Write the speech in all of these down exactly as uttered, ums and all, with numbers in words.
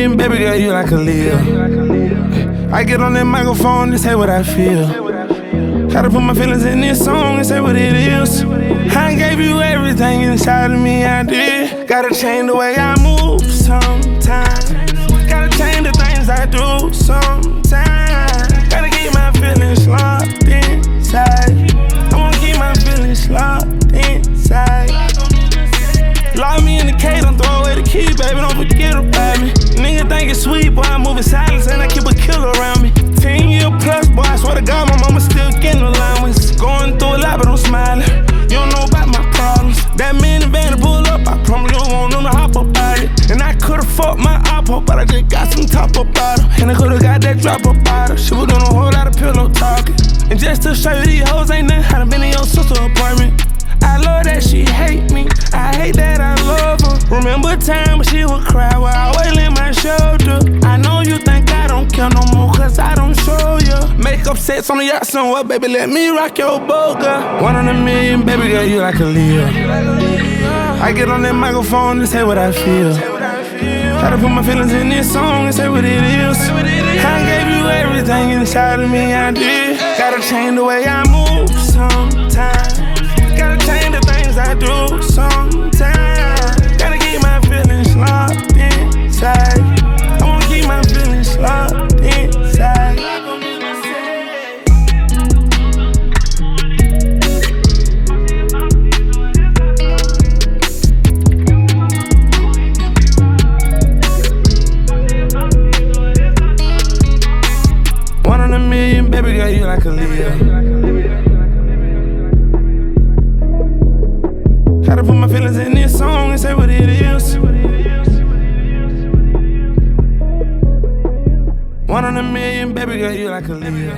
million, baby girl, you like a Leo. I get on that microphone and say what I feel. Gotta put my feelings in this song and say what it is. I gave you everything inside of me, I did. Gotta change the way I move sometimes. Gotta change the things I do sometimes. Gotta keep my feelings locked inside. I wanna keep my feelings locked inside. Lock me in the cage, don't throw away the key, baby, don't forget about me. Nigga think it's sweet, boy, I'm moving silence and I keep a killer around me. Ten year plus, boy, I swear to God, my mama still getting allowance. Going through a lot, but I'm smiling. You don't know about my problems. That minivan to pull up, I promise you don't want them to hop up about it. And I could've fucked my oppo, but I just got some top up bottle. And I could've got that drop up bottle. She was doing a whole lot of pillow talking. And just to show you these hoes ain't nothing, I done been in your sister's apartment. I love that she hate me, I hate that I love her. Remember time when she would cry while I always lend my shoulder. I know you think I don't care no more, cause I don't show ya. Makeup sets on the yacht somewhere, baby, let me rock your boat, girl. One in a million, baby girl, you like a Leo. I get on that microphone and say what I feel. Gotta put my feelings in this song and say what it is. I gave you everything inside of me, I did. Gotta change the way I move sometimes. Gotta change the things I do sometimes. Gotta keep my feelings locked inside. I wanna keep my feelings locked inside. One in a million, baby girl, you like a Leo. Gotta put my feelings in this song and say what it is. One in a million, baby girl, you like a Leo.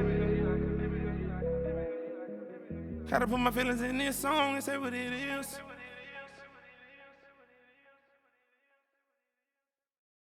Gotta put my feelings in this song and say what it is.